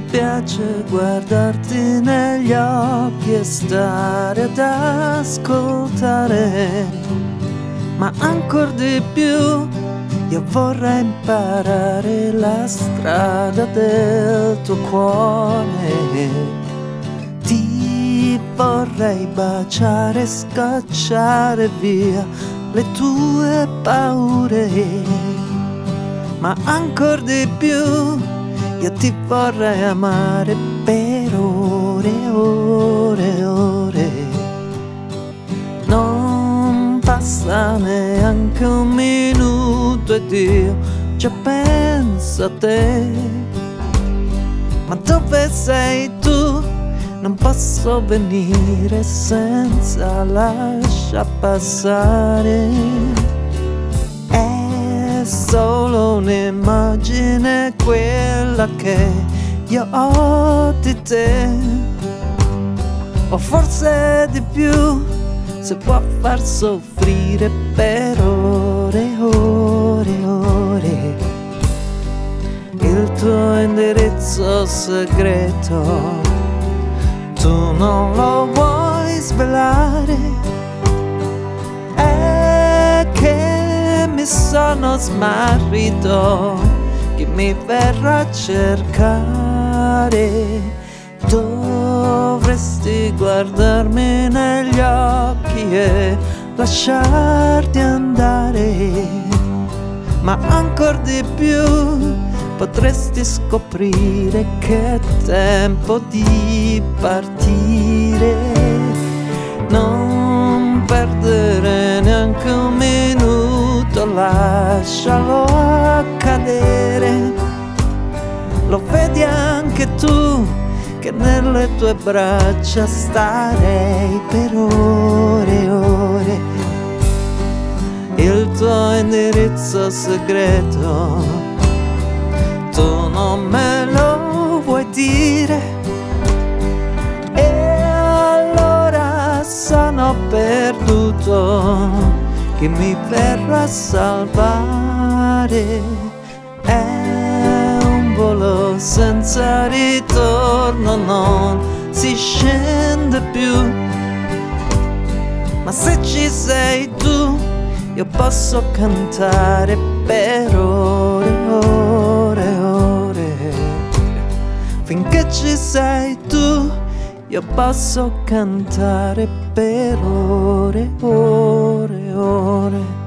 piace guardarti negli occhi e stare ad ascoltare, ma ancor di più io vorrei imparare la strada del tuo cuore. Ti vorrei baciare e scacciare via le tue paure, ma ancor di più io ti vorrei amare per ore e ore e ore. Non passa neanche un minuto ed io già penso a te. Ma dove sei tu? Non posso venire senza lasciar passare. È solo un'immagine quella che io ho di te, o forse di più, se può far soffrire per ore e ore e ore. Il tuo indirizzo segreto tu non lo vuoi svelare, è che mi sono smarrito, chi mi verrà a cercare. Dovresti guardarmi negli occhi e lasciarti andare, ma ancor di più potresti scoprire che è tempo di partire. Non perdere neanche un minuto, lascialo accadere. Lo vedi anche tu che nelle tue braccia starei per ore e ore. Il tuo indirizzo segreto tu non me lo vuoi dire, e allora sono perduto, chi mi verrà a salvare? È un volo senza ritorno, non si scende più, ma se ci sei tu io posso cantare per ore e ore e ore. Finché ci sei tu io posso cantare per ore e ore e ore.